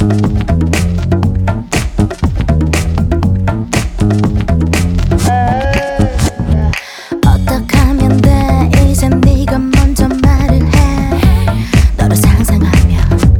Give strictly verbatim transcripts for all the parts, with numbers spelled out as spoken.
어떡하면 돼 이젠 네가 먼저 말을 해 너를 상상하며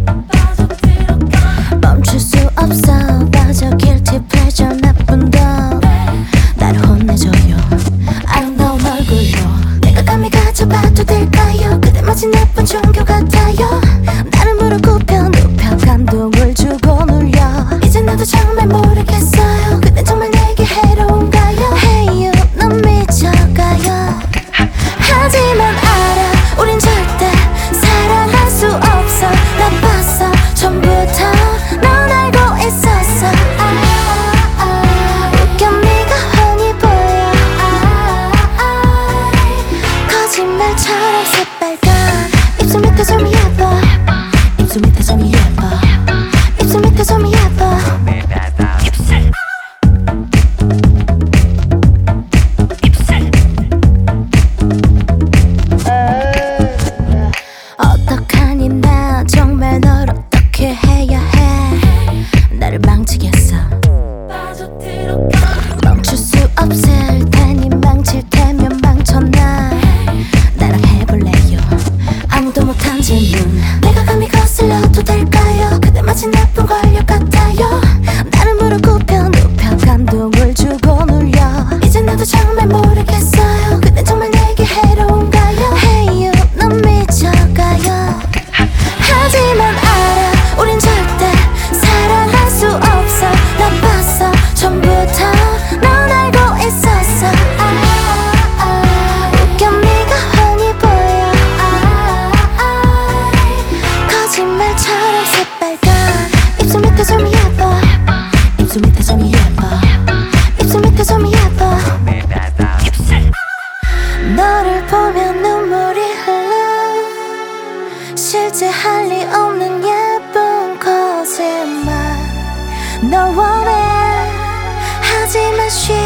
멈출 수 없어 빠져 guilty pleasure 나쁜 더 나를 혼내줘요 아름다운 얼굴로 내가 감히 가져봐도 될까요 그대 마치 나쁜 종교 같아요 나를 무릎 꿇혀 눕혀 감동을 주고 눌려 이제 나도 정말 모르겠어요 그댄 정말 내게 해로운가요 Hey you 넌 미쳐가요 하지만 알아 우린 절대 사랑할 수 없어 나빴어 처음부터 넌 알고 있었어 아, 아, 웃겨 네가 흔히 보여 아, 아, 거짓말처럼 새빨간 입술 밑에 점이 예뻐 입술 밑에 점이 예뻐 입술 밑에 점이 예뻐 입술 어떡하니 나 정말 널 어떻게 해야 해 나를 망치겠어 멈출 수 없을 테니 망칠 테면 망쳐놔 나랑 해볼래요 아무도 못한 질문 내가 감히 거슬려도 될까요 그대 마치 나쁜 권력 같아요 나를 무릎 꿇혀 눕혀 감동을 주고 눌려 이제 나도 정말 모르겠어요 그댄 정말 내게 해로운가요 Hey you 넌 미쳐가요 하지만 알아 우린 절대 사랑할 수 없어 나빴어 처음부터 넌 알고 있었어 아, 아, 웃겨 네가 흔히 보여 아, 아, 거짓말처럼 새빨간 입술 밑에 점이 예뻐 입술 밑에 점이 예뻐 입술 밑에 점이 예뻐 입술 너를 보면 눈물이 흘러 실제 할 리 없는 예쁜 거짓말 널 원해 하지만 쉬